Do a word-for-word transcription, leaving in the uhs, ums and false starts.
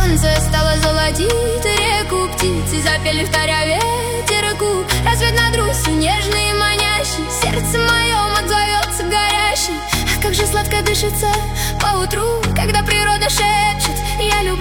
Солнце стало золотить реку, птицы запели в таряве ветерку. Рассвет над Русью нежный и манящий, сердце моем отзовется горящий. Ах, как же сладко дышится поутру, когда природа шепчет: я люблю